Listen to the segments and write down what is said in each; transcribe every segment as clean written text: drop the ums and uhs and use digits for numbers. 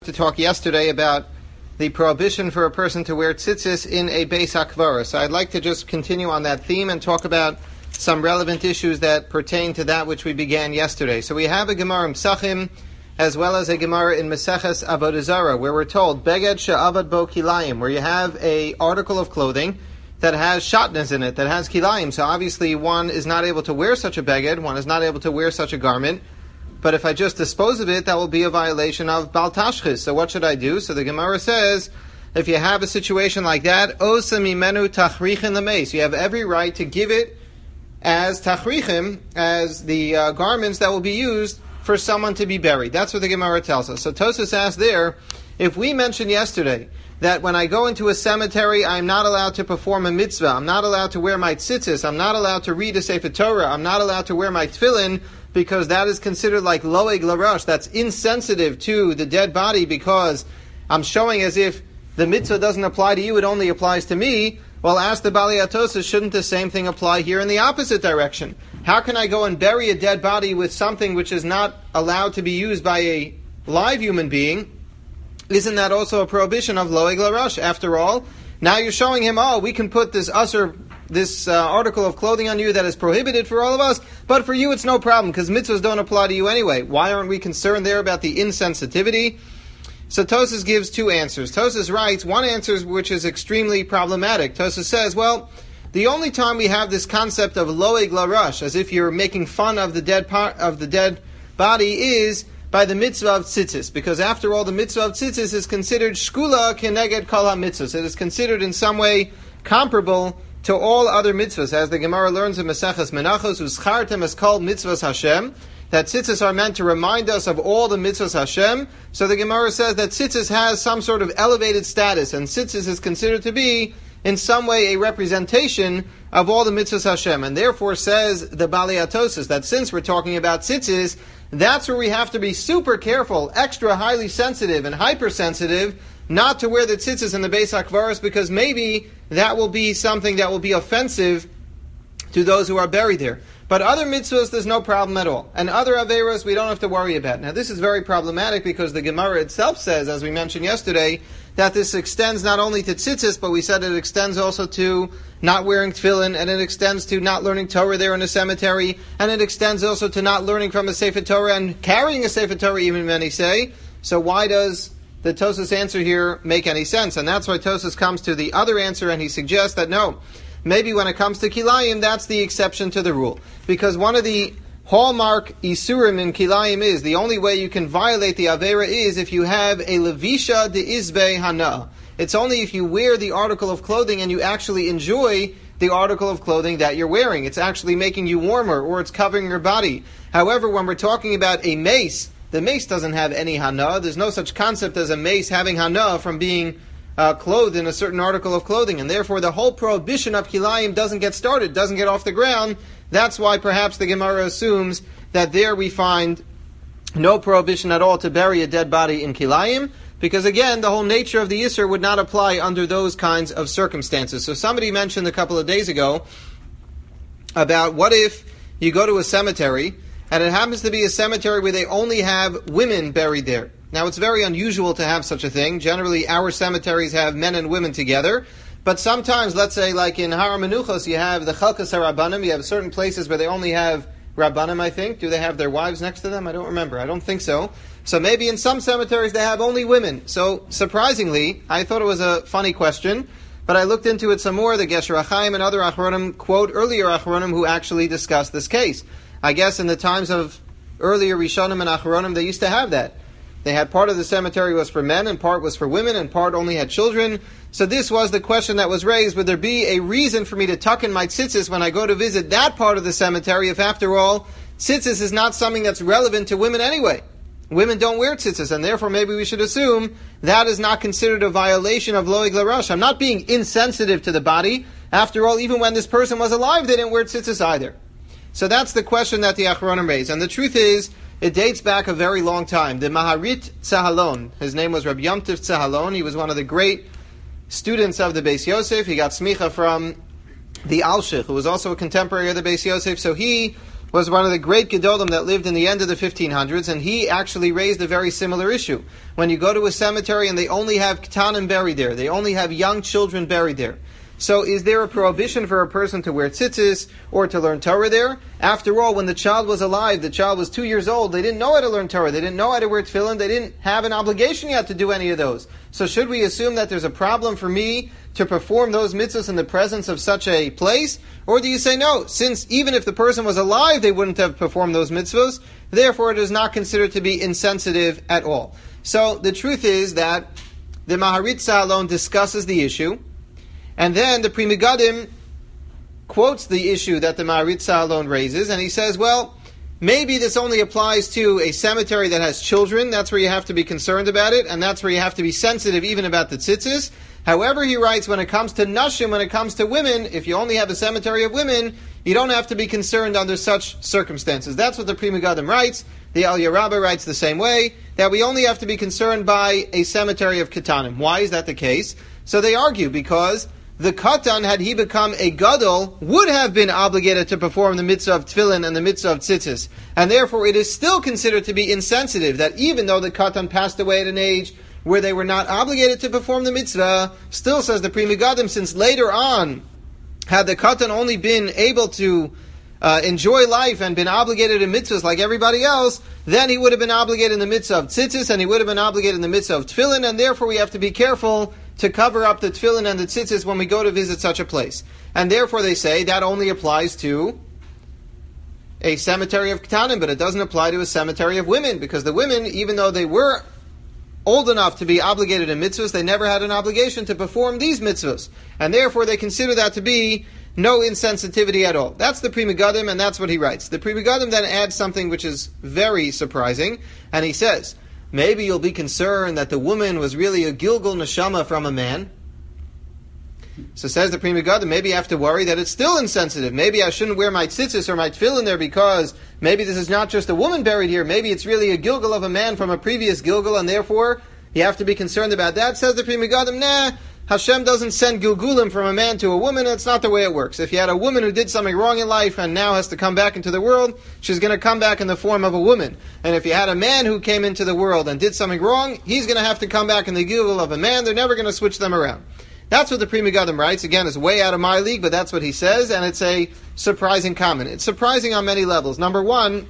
To talk yesterday about the prohibition for a person to wear tzitzis in a Beis HaKvara. So I'd like to just continue on that theme and talk about some relevant issues that pertain to that which we began yesterday. So we have a Gemara in Psachim as well as a Gemara in Maseches Avodah Zarah where we're told Beged she'avad bo kilayim, where you have a article of clothing that has shatnez in it, that has kilayim. So obviously one is not able to wear such a beged, one is not able to wear such a garment. But if I just dispose of it, that will be a violation of Bal Tashchis. So what should I do? So the Gemara says, if you have a situation like that, Osa mimenu tachrichin lemeis, you have every right to give it as tachrichim, as the garments that will be used for someone to be buried. That's what the Gemara tells us. So Tosas asked there, if we mentioned yesterday that when I go into a cemetery, I'm not allowed to perform a mitzvah, I'm not allowed to wear my tzitzis, I'm not allowed to read a Sefer Torah, I'm not allowed to wear my tefillin, because that is considered like loeg larash, that's insensitive to the dead body, because I'm showing as if the mitzvah doesn't apply to you, it only applies to me. Well, ask the Bali Atosa, shouldn't the same thing apply here in the opposite direction? How can I go and bury a dead body with something which is not allowed to be used by a live human being? Isn't that also a prohibition of loeg larash? After all, now you're showing him, we can put this article of clothing on you that is prohibited for all of us, but for you it's no problem because mitzvahs don't apply to you anyway. Why aren't we concerned there about the insensitivity? So Tosas gives two answers. Tosas writes one answer which is extremely problematic. Tosas says, the only time we have this concept of loeg larash, as if you're making fun of the dead body, is by the mitzvah of tzitzis, because after all, the mitzvah of tzitzis is considered shkula keneged kol ha-mitzvahs. It is considered in some way comparable to all other mitzvahs, as the Gemara learns in Maseches Menachos, uschartem es kol mitzvahs Hashem, that tzitzis are meant to remind us of all the mitzvahs Hashem. So the Gemara says that tzitzis has some sort of elevated status, and tzitzis is considered to be in some way a representation of all the mitzvahs Hashem. And therefore says the Bali Atosis that since we're talking about tzitzis, that's where we have to be super careful, extra highly sensitive and hypersensitive, not to wear the tzitzis in the Beis HaKvaros, because maybe that will be something that will be offensive to those who are buried there. But other mitzvahs, there's no problem at all. And other averos, we don't have to worry about. Now this is very problematic because the Gemara itself says, as we mentioned yesterday, that this extends not only to tzitzis, but we said it extends also to not wearing tefillin, and it extends to not learning Torah there in a cemetery, and it extends also to not learning from a Sefer Torah and carrying a Sefer Torah, even many say. So why does the Tosas answer here make any sense? And that's why Tosas comes to the other answer, and he suggests that no, maybe when it comes to kilayim, that's the exception to the rule. Because one of the hallmark isurim in kilayim is, the only way you can violate the avera is if you have a levisha de izbe hana. It's only if you wear the article of clothing and you actually enjoy the article of clothing that you're wearing. It's actually making you warmer, or it's covering your body. However, when we're talking about a mace, the mace doesn't have any hana. There's no such concept as a mace having hana from being clothed in a certain article of clothing. And therefore, the whole prohibition of kilayim doesn't get started, doesn't get off the ground. That's why perhaps the Gemara assumes that there we find no prohibition at all to bury a dead body in kilayim, because again, the whole nature of the Isser would not apply under those kinds of circumstances. So somebody mentioned a couple of days ago about what if you go to a cemetery and it happens to be a cemetery where they only have women buried there. Now, it's very unusual to have such a thing. Generally, our cemeteries have men and women together. But sometimes, let's say, like in Har Menuchos, you have the Chalkas HaRabbanim. You have certain places where they only have Rabbanim, I think. Do they have their wives next to them? I don't remember. I don't think so. So maybe in some cemeteries they have only women. So, surprisingly, I thought it was a funny question, but I looked into it some more. The Gesher HaChaim and other Achronim quote earlier Achronim who actually discussed this case. I guess in the times of earlier Rishonim and Achronim, they used to have that. They had part of the cemetery was for men, and part was for women, and part only had children. So this was the question that was raised: would there be a reason for me to tuck in my tzitzis when I go to visit that part of the cemetery, if after all, tzitzis is not something that's relevant to women anyway? Women don't wear tzitzis, and therefore maybe we should assume that is not considered a violation of loeg larash. I'm not being insensitive to the body. After all, even when this person was alive, they didn't wear tzitzis either. So that's the question that the Achronim raised. And the truth is, it dates back a very long time. The Maharit Tzahalon, his name was Rabbi Yom Tov Tzahalon. He was one of the great students of the Beis Yosef. He got smicha from the Alshich, who was also a contemporary of the Beis Yosef. So he was one of the great Gedolim that lived in the end of the 1500s, and he actually raised a very similar issue. When you go to a cemetery and they only have Ketanim buried there, they only have young children buried there. So is there a prohibition for a person to wear tzitzis or to learn Torah there? After all, when the child was alive, the child was 2 years old, they didn't know how to learn Torah, they didn't know how to wear tefillin, they didn't have an obligation yet to do any of those. So should we assume that there's a problem for me to perform those mitzvahs in the presence of such a place? Or do you say no, since even if the person was alive, they wouldn't have performed those mitzvahs, therefore it is not considered to be insensitive at all. So the truth is that the Maharitza alone discusses the issue, and then the Pri Megadim quotes the issue that the Maharitza alone raises, and he says, well, maybe this only applies to a cemetery that has children, that's where you have to be concerned about it, and that's where you have to be sensitive even about the tzitzis. However, he writes, when it comes to nashim, when it comes to women, if you only have a cemetery of women, you don't have to be concerned under such circumstances. That's what the Pri Megadim writes. The Aliyah Rabbah writes the same way, that we only have to be concerned by a cemetery of Ketanim. Why is that the case? So they argue, because the Katan, had he become a Gadol, would have been obligated to perform the mitzvah of Tefillin and the mitzvah of Tzitzis. And therefore it is still considered to be insensitive, that even though the Katan passed away at an age where they were not obligated to perform the mitzvah, still, says the Pri Megadim, since later on, had the Katan only been able to enjoy life and been obligated in mitzvahs like everybody else, then he would have been obligated in the mitzvah of Tzitzis, and he would have been obligated in the mitzvah of Tefillin, and therefore we have to be careful to cover up the tefillin and the tzitzis when we go to visit such a place. And therefore they say that only applies to a cemetery of Ketanim, but it doesn't apply to a cemetery of women, because the women, even though they were old enough to be obligated in mitzvahs, they never had an obligation to perform these mitzvahs. And therefore they consider that to be no insensitivity at all. That's the Pri Megadim, and that's what he writes. The Pri Megadim then adds something which is very surprising, and he says, maybe you'll be concerned that the woman was really a Gilgul Neshama from a man. So says the Pri Megadim, maybe you have to worry that it's still insensitive. Maybe I shouldn't wear my tzitzis or my tefillin there, because maybe this is not just a woman buried here. Maybe it's really a Gilgul of a man from a previous Gilgul, and therefore you have to be concerned about that. Says the Pri Megadim, nah, Hashem doesn't send Gilgulim from a man to a woman. That's not the way it works. If you had a woman who did something wrong in life and now has to come back into the world, she's going to come back in the form of a woman. And if you had a man who came into the world and did something wrong, he's going to have to come back in the Gilgul of a man. They're never going to switch them around. That's what the Pri Megadim writes. Again, it's way out of my league, but that's what he says, and it's a surprising comment. It's surprising on many levels. Number one,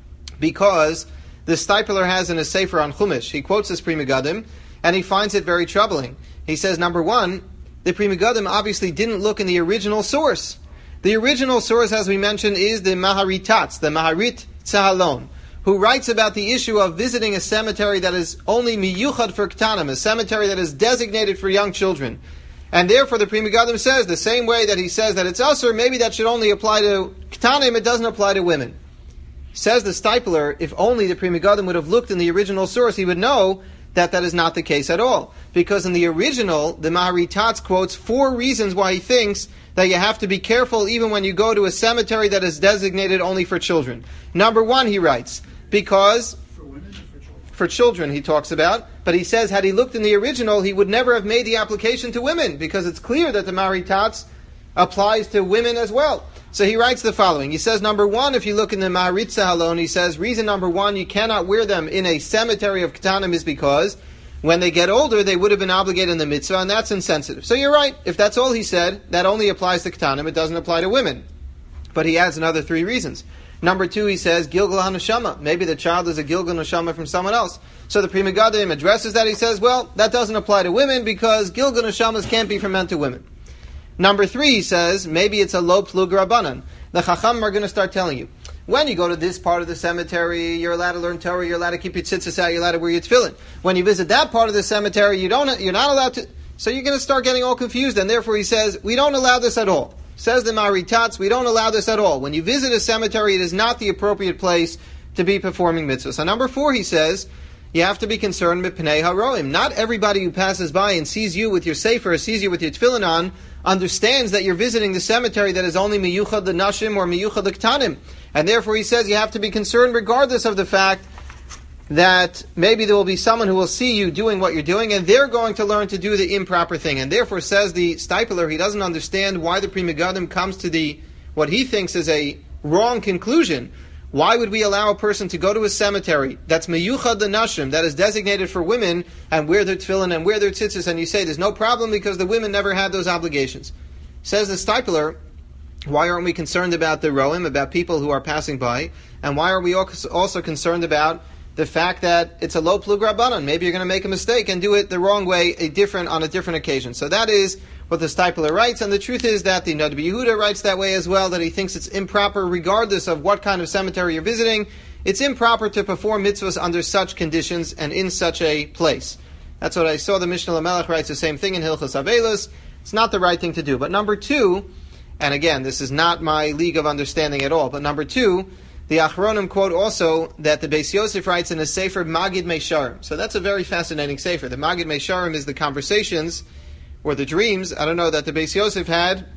because the Steipler has in his Sefer on Chumash, he quotes this Pri Megadim, and he finds it very troubling. He says, number one, the Pri Megadim obviously didn't look in the original source. The original source, as we mentioned, is the Maharitatz, the Maharit Tzahalon, who writes about the issue of visiting a cemetery that is only miyuchad for Ketanim, a cemetery that is designated for young children. And therefore the Pri Megadim says, the same way that he says that it's usher, maybe that should only apply to Ketanim, it doesn't apply to women. Says the Steipler, if only the Pri Megadim would have looked in the original source, he would know that that is not the case at all. Because in the original, the Maharitatz quotes 4 reasons why he thinks that you have to be careful even when you go to a cemetery that is designated only for children. Number 1, he writes, because For women or for children? for children he talks about, but he says had he looked in the original, he would never have made the application to women, because it's clear that the Maharitatz applies to women as well. So he writes the following. He says, number 1, if you look in the Maharitza Halon, he says, reason number 1, you cannot wear them in a cemetery of Ketanim is because when they get older, they would have been obligated in the mitzvah, and that's insensitive. So you're right. If that's all he said, that only applies to Ketanim. It doesn't apply to women. But he adds another 3 reasons. Number 2, he says, Gilgal HaNeshama. Maybe the child is a Gilgal Neshama from someone else. So the Pri Megadim addresses that. He says, well, that doesn't apply to women because Gilgal Neshamas can't be from men to women. Number 3, he says, maybe it's a lo plug rabbanan. The Chacham are going to start telling you, when you go to this part of the cemetery, you're allowed to learn Torah, you're allowed to keep your tzitzis out, you're allowed to wear your tefillin. When you visit that part of the cemetery, you're not allowed to. So you're going to start getting all confused, and therefore he says, we don't allow this at all. Says the Maharitatz, we don't allow this at all. When you visit a cemetery, it is not the appropriate place to be performing mitzvahs. So number 4, he says, you have to be concerned with Pnei Haroim. Not everybody who passes by and sees you with your sefer, or sees you with your tefillin on, understands that you're visiting the cemetery that is only miyuchad l'nashim or miyuchad l'ktanim. And therefore he says you have to be concerned regardless of the fact that maybe there will be someone who will see you doing what you're doing, and they're going to learn to do the improper thing. And therefore, says the Steipler, he doesn't understand why the Pri Megadim comes to what he thinks is a wrong conclusion. Why would we allow a person to go to a cemetery that's meyuchad l'nashim, that is designated for women, and wear their tefillin and wear their tzitzis, and you say there's no problem because the women never had those obligations? Says the Steipler, why aren't we concerned about the roim, about people who are passing by? And why are we also concerned about the fact that it's a low plug rabbanon? Maybe you're going to make a mistake and do it the wrong way, on a different occasion. So that is what the Steipler writes, and the truth is that the Nod Yehuda writes that way as well, that he thinks it's improper, regardless of what kind of cemetery you're visiting, it's improper to perform mitzvahs under such conditions and in such a place. That's what I saw. The Mishnah Lamelech writes the same thing in Hilchos Avelos. It's not the right thing to do. But number two, and again, this is not my league of understanding at all, but number two, the Achronim quote also that the Beis Yosef writes in his Sefer Magid Meisharim. So that's a very fascinating Sefer. The Magid Meisharim is the conversations or the dreams, I don't know, that the Beis Yosef had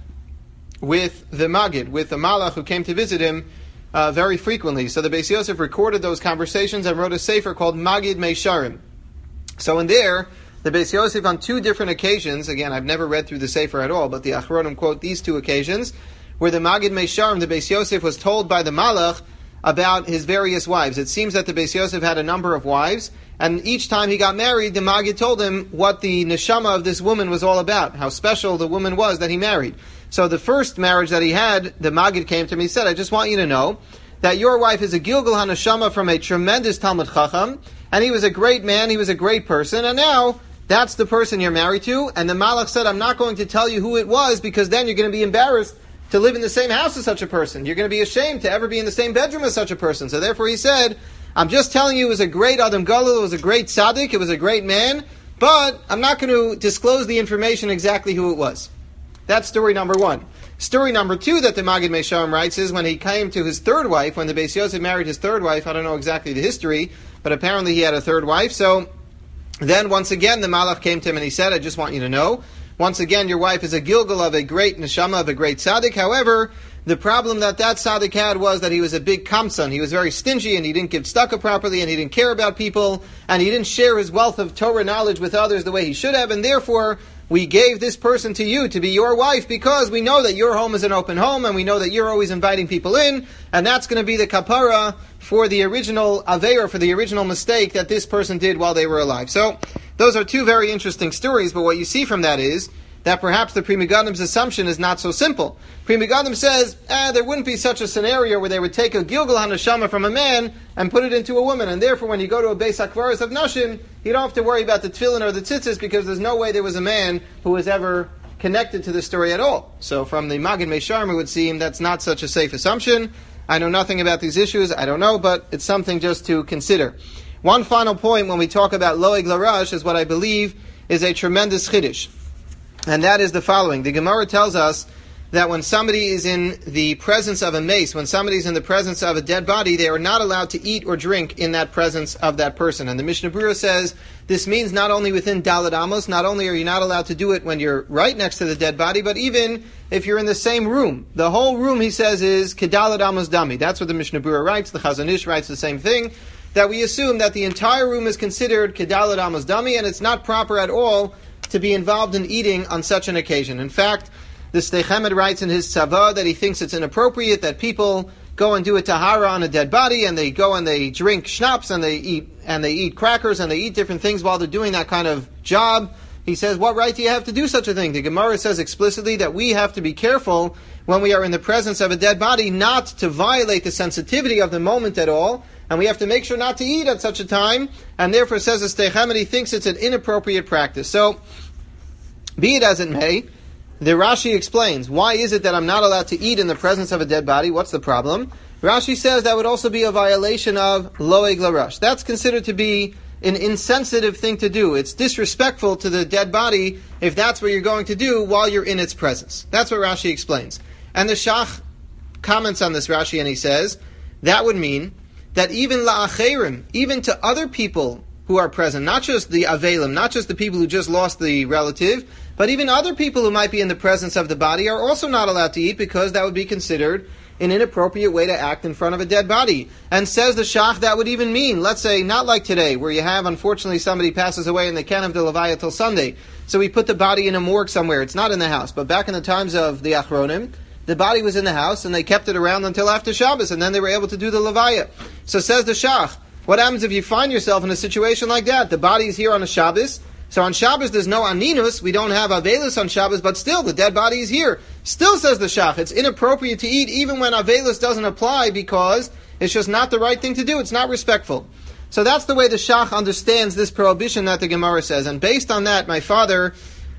with the Magid, with the Malach who came to visit him very frequently. So the Beis Yosef recorded those conversations and wrote a Sefer called Magid Meisharim. So in there, the Beis Yosef on two different occasions, again, I've never read through the Sefer at all, but the Achronim quote these two occasions, where the Magid Meisharim, the Beis Yosef, was told by the Malach about his various wives. It seems that the Beis Yosef had a number of wives, and each time he got married, the Magid told him what the neshama of this woman was all about, how special the woman was that he married. So the first marriage that he had, the Magid came to me and said, I just want you to know that your wife is a Gilgal HaNeshama from a tremendous Talmud Chacham, and he was a great man, he was a great person, and now that's the person you're married to. And the Malach said, I'm not going to tell you who it was, because then you're going to be embarrassed to live in the same house as such a person. You're going to be ashamed to ever be in the same bedroom as such a person. So therefore he said, I'm just telling you it was a great Adam Galil, it was a great tzaddik, it was a great man, but I'm not going to disclose the information exactly who it was. That's story number one. Story number two that the Magid Meisharim writes is when he came to his third wife, when the Beis Yosef married his third wife, I don't know exactly the history, but apparently he had a third wife. So then once again the Malach came to him and he said, I just want you to know, once again your wife is a Gilgal of a great neshama, of a great tzaddik. However, the problem that tzaddik had was that he was a big kamsan. He was very stingy, and he didn't give tzedakah properly, and he didn't care about people, and he didn't share his wealth of Torah knowledge with others the way he should have, and therefore we gave this person to you to be your wife because we know that your home is an open home, and we know that you're always inviting people in, and that's going to be the kapara for the original aveira, for the original mistake that this person did while they were alive. So those are two very interesting stories, but what you see from that is that perhaps the Pri Megadim's assumption is not so simple. Pri Megadim says, there wouldn't be such a scenario where they would take a Gilgal HaNeshama from a man and put it into a woman, and therefore when you go to a Beis HaKvaros of Nashim, you don't have to worry about the tefillin or the tzitzis, because there's no way there was a man who was ever connected to the story at all. So from the Magid Meisharim, it would seem that's not such a safe assumption. I know nothing about these issues, I don't know, but it's something just to consider. One final point when we talk about Loeg Larash is what I believe is a tremendous chiddush. And that is the following. The Gemara tells us that when somebody is in the presence of a mace, when somebody is in the presence of a dead body, they are not allowed to eat or drink in that presence of that person. And the Mishnah Berurah says this means not only within Daled Amos, not only are you not allowed to do it when you're right next to the dead body, but even if you're in the same room. The whole room, he says, is Kedaled Amos Dami. That's what the Mishnah Berurah writes. The Chazon Ish writes the same thing, that we assume that the entire room is considered Kedaled Amos Dami, and it's not proper at all to be involved in eating on such an occasion. In fact, the Sdei Chemed writes in his Tzava that he thinks it's inappropriate that people go and do a tahara on a dead body, and they go and they drink schnapps, and they eat crackers, and they eat different things while they're doing that kind of job. He says, what right do you have to do such a thing? The Gemara says explicitly that we have to be careful when we are in the presence of a dead body not to violate the sensitivity of the moment at all, and we have to make sure not to eat at such a time, and therefore, says the Sdei Chemed, he thinks it's an inappropriate practice. So, be it as it may, the Rashi explains, why is it that I'm not allowed to eat in the presence of a dead body? What's the problem? Rashi says that would also be a violation of Loeg Larash. That's considered to be an insensitive thing to do. It's disrespectful to the dead body if that's what you're going to do while you're in its presence. That's what Rashi explains. And the Shach comments on this Rashi, and he says, that would mean that even la'acherim, even to other people who are present, not just the avelim, not just the people who just lost the relative, but even other people who might be in the presence of the body are also not allowed to eat, because that would be considered an inappropriate way to act in front of a dead body. And says the Shach, that would even mean, let's say, not like today, where you have, unfortunately, somebody passes away and they can't have the Levaya till Sunday. So we put the body in a morgue somewhere. It's not in the house. But back in the times of the Achronim, the body was in the house, and they kept it around until after Shabbos, and then they were able to do the Levaya. So says the Shach, what happens if you find yourself in a situation like that? The body is here on a Shabbos, so on Shabbos there's no aninus, we don't have avelus on Shabbos, but still the dead body is here. Still, says the Shach, it's inappropriate to eat even when avelus doesn't apply because it's just not the right thing to do, it's not respectful. So that's the way the Shach understands this prohibition that the Gemara says. And based on that, my father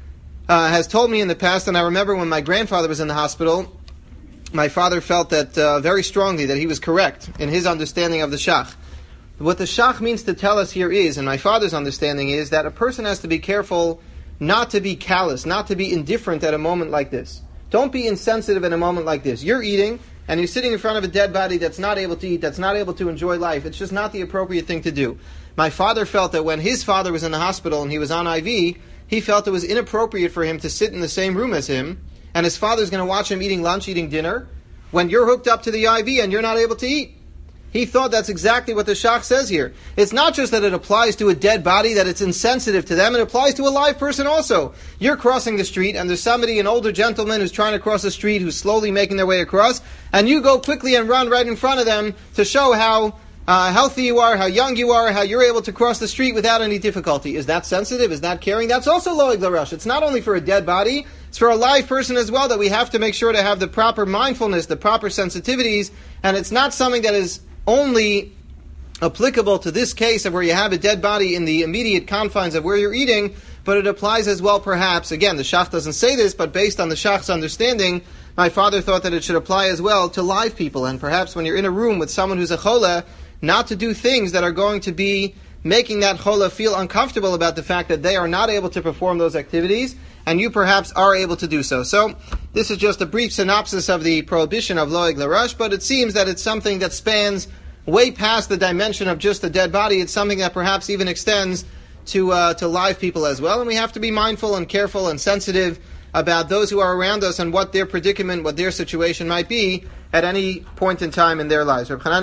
has told me in the past, and I remember when my grandfather was in the hospital, my father felt that very strongly that he was correct in his understanding of the Shach. What the Shach means to tell us here is, and my father's understanding is, that a person has to be careful not to be callous, not to be indifferent at a moment like this. Don't be insensitive in a moment like this. You're eating, and you're sitting in front of a dead body that's not able to eat, that's not able to enjoy life. It's just not the appropriate thing to do. My father felt that when his father was in the hospital and he was on IV, he felt it was inappropriate for him to sit in the same room as him, and his father's going to watch him eating lunch, eating dinner, when you're hooked up to the IV and you're not able to eat. He thought that's exactly what the Shach says here. It's not just that it applies to a dead body, that it's insensitive to them, it applies to a live person also. You're crossing the street, and there's somebody, an older gentleman who's trying to cross the street, who's slowly making their way across, and you go quickly and run right in front of them to show how healthy you are, how young you are, how you're able to cross the street without any difficulty. Is that sensitive? Is that caring? That's also loeg l'rush. It's not only for a dead body, it's for a live person as well, that we have to make sure to have the proper mindfulness, the proper sensitivities, and it's not something that is only applicable to this case of where you have a dead body in the immediate confines of where you're eating, but it applies as well perhaps, again, the Shach doesn't say this, but based on the Shach's understanding, my father thought that it should apply as well to live people, and perhaps when you're in a room with someone who's a chola, not to do things that are going to be making that chola feel uncomfortable about the fact that they are not able to perform those activities, and you perhaps are able to do so. So, this is just a brief synopsis of the prohibition of loeg l'rush, but it seems that it's something that spans way past the dimension of just a dead body. It's something that perhaps even extends to live people as well, and we have to be mindful and careful and sensitive about those who are around us and what their predicament, what their situation might be at any point in time in their lives.